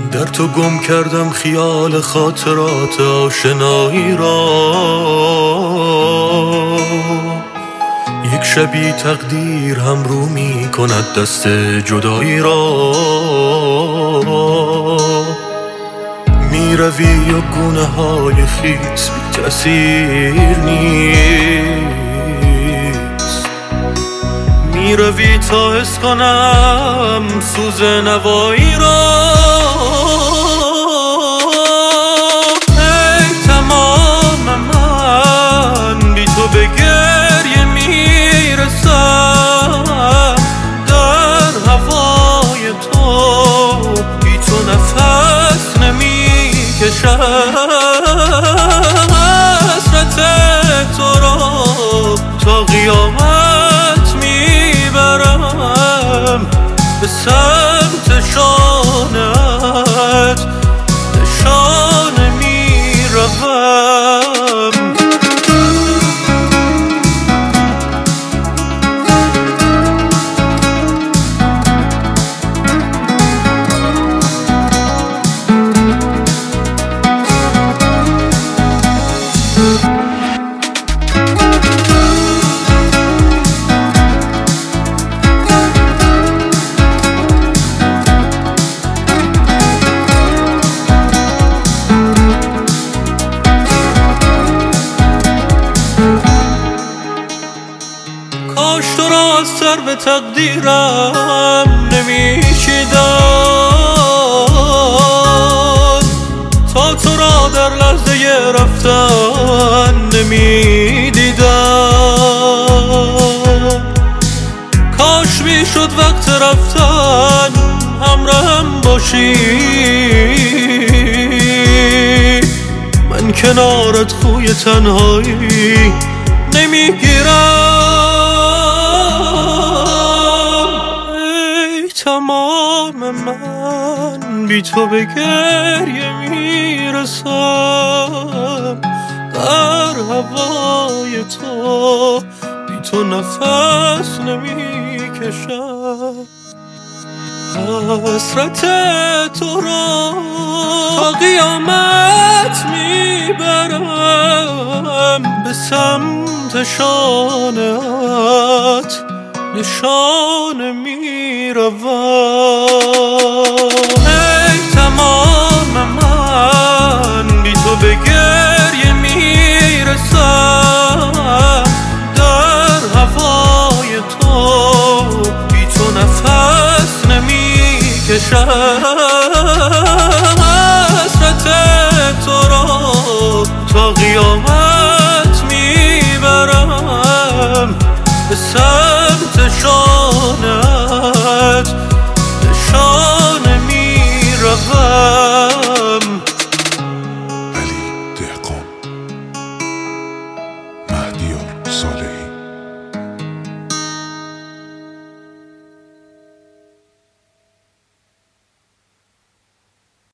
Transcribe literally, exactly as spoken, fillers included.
در تو گم کردم خیال خاطرات آشنایی را. یک شبی تقدیر هم رو می کند دست جدایی را. می روی و گونه های خیس بی تأثیر نیست. می روی تا حس کنم سوز نوایی را. ای تمام من بی تو به گریه می رسم. در هوای تو بی تو نفس نمی کشم. حسرت تو را تا قیامت می برم. به سمت شانت نشانه می روم. کاش تو را از سر به تقدیرم نمیچیدم، تا تو را در لحظه رفتن نمیدیدم. کاش میشد وقت رفتن همراهم باشی، من کنارت خوی تنهایی نمیگیرم. ای تمام من بی تو به گریه میرسم. در هوای تو بی تو نفس نمیکشم. حسرت تو را تا قیامت میبرم. به سمت شانت نشانه میروم. ای تمام من بی تو به گریه میرسم. در هوای تو بی تو نفس نمیکشم. حسرت تو را تا قیامت